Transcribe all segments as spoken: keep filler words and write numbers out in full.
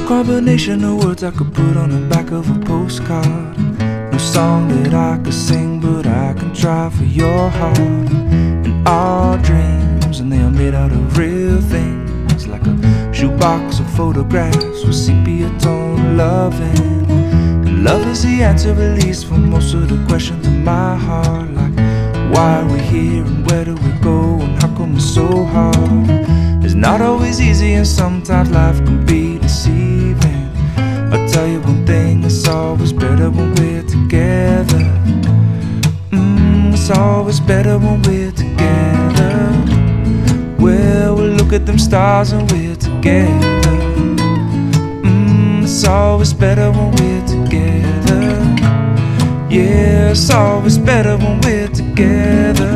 combination of words I could put on the back of a postcard. No song that I could sing, but I can try for your heart. And our dreams, and they are made out of real things, like a shoebox of photographs with sepia tone loving. And love is the answer, at least, for most of the questions in my heart, like why are we here and where do we go and how come it's so hard? It's not always easy and sometimes life can be deceiving. I'll tell you one thing, it's always better when we're together. Mm, it's always better when we're together. Well, we'll look at them stars and we're together. Mm, it's always better when we're together. Yeah, it's always better when we're together.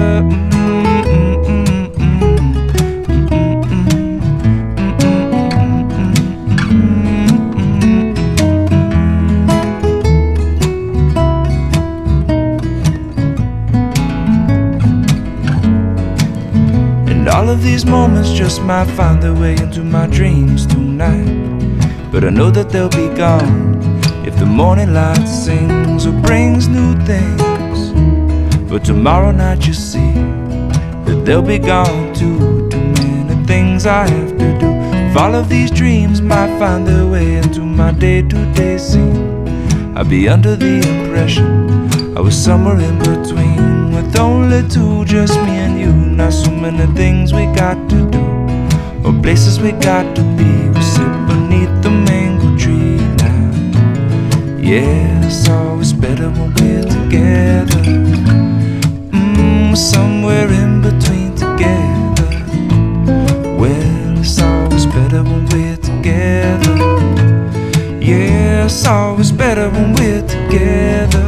All of these moments just might find their way into my dreams tonight, but I know that they'll be gone if the morning light sings or brings new things. But tomorrow night you see that they'll be gone too. Too many things I have to do. If all of these dreams might find their way into my day-to-day scene, I'd be under the impression I was somewhere in between, with only two, just me and you. Not so many things we got to do, or places we got to be. We sit beneath the mango tree now. Yeah, it's always better when we're together. Mmm, somewhere in between together. Well, it's always better when we're together. Yeah, it's always better when we're together.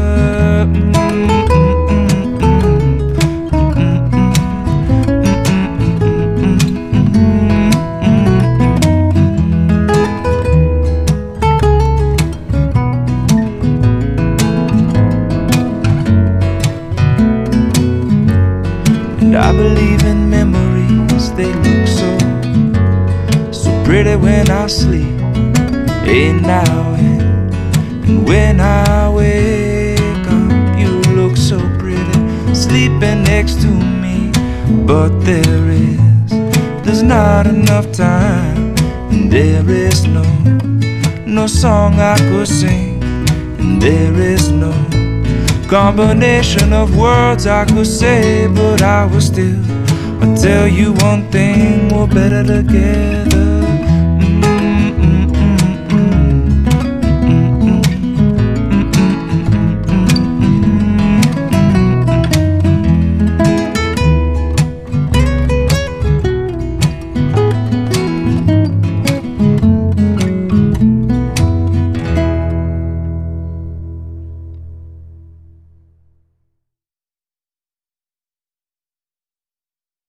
I believe in memories, they look so, so pretty when I sleep. Hey, now and, and when I wake up, you look so pretty, sleeping next to me. But there is, there's not enough time, and there is no, no song I could sing, and there is no combination of words I could say, but I will still I'll tell you one thing, we're better together.